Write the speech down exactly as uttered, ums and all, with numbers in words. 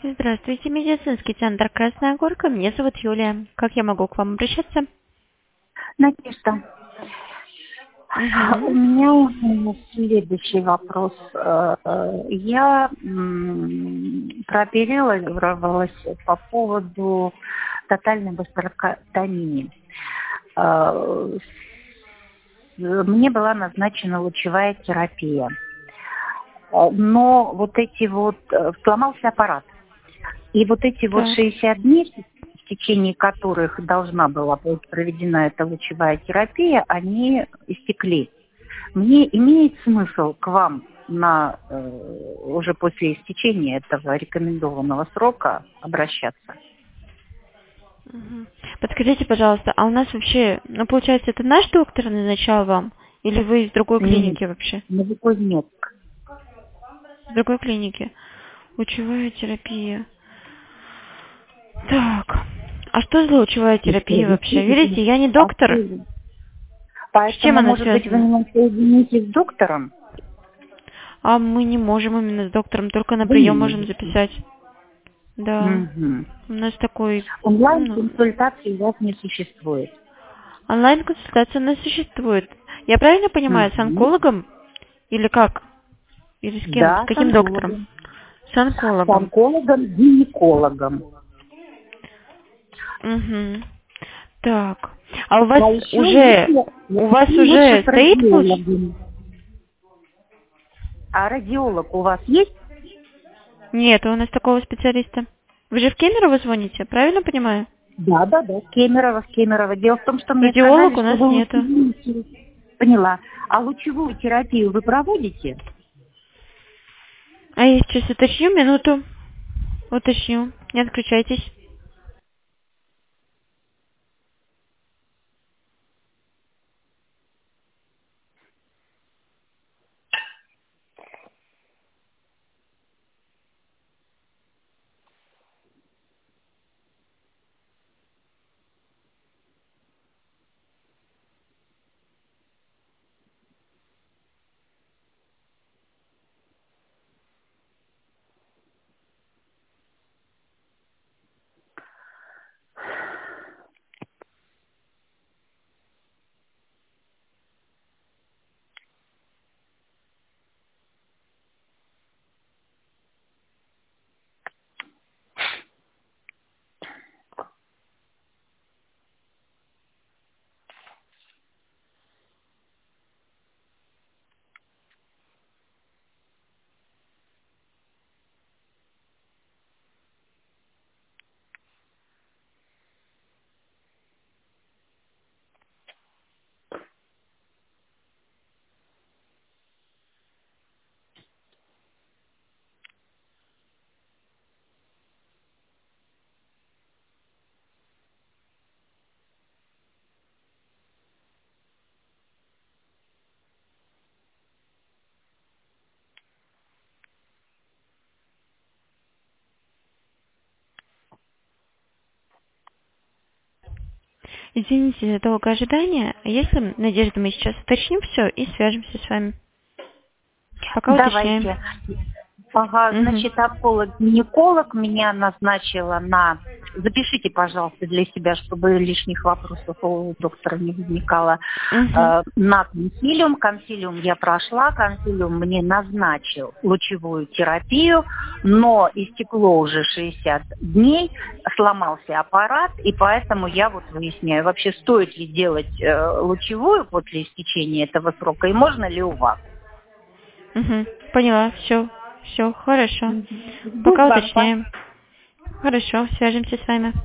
Здравствуйте, медицинский центр Красная Горка. Меня зовут Юлия. Как я могу к вам обращаться? Надежда, у Угу. меня следующий вопрос. Э, э, Я м, прооперировалась по поводу тотальной гастректомии. Э, с- Мне была назначена лучевая терапия. Э, Но вот эти вот... э, Сломался аппарат. И вот эти вот Так. шестьдесят дней, в течение которых должна была быть проведена эта лучевая терапия, они истекли. Мне имеет смысл к вам на э, уже после истечения этого рекомендованного срока обращаться? Мгм. Подскажите, пожалуйста, а у нас вообще, ну, получается, это наш доктор назначал вам? Или вы из другой Нет, клиники вообще? Новокузнецк. Из другой клиники. Лучевая терапия. Так. А что за лучевая И что, терапия вы вообще? слышите? Видите, я не А доктор. что? С чем Поэтому, она может быть, вы связана? меня соедините с доктором? А мы не можем именно с доктором, только на Вы не прием можем можете. записать. Да. Мгм. У нас такой, ну, Онлайн-консультации у вас не существует. онлайн-консультация у нас существует. Я правильно понимаю, с Мгм. онкологом? Или как? Или с кем? С Да, с каким доктором? онкологом. С С онкологом. онкологом, гинекологом. Угу. Так. А у вас А еще уже, лучше, у вас лучше уже с стоит луч? радиологом. А радиолог у вас есть? Нет, у нас такого специалиста. Вы же в Кемерово звоните, правильно понимаю? Да, да, да. С Кемерово, с Кемерово. Дело в том, что мне сказали, Радиолог у что нас вы нету. лучевую терапию. Поняла. А лучевую терапию вы проводите? А я сейчас уточню, минуту. Уточню. Не отключайтесь. Извините за долгое ожидание. А если, Надежда, мы сейчас уточним все и свяжемся с вами. Пока уточняем. Давайте. Ага, Угу. значит, онколог-гинеколог меня назначила на... Запишите, пожалуйста, для себя, чтобы лишних вопросов у доктора не возникало. Угу. Э, на консилиум. Консилиум я прошла. Консилиум мне назначил лучевую терапию, но истекло уже шестьдесят дней, сломался аппарат, и поэтому я вот выясняю, вообще стоит ли делать э, лучевую после истечения этого срока, и можно ли у вас. Угу. Поняла. Все. Все. Хорошо. Мгм. Жду Пока звонка. уточняем. Хорошо. Свяжемся с вами.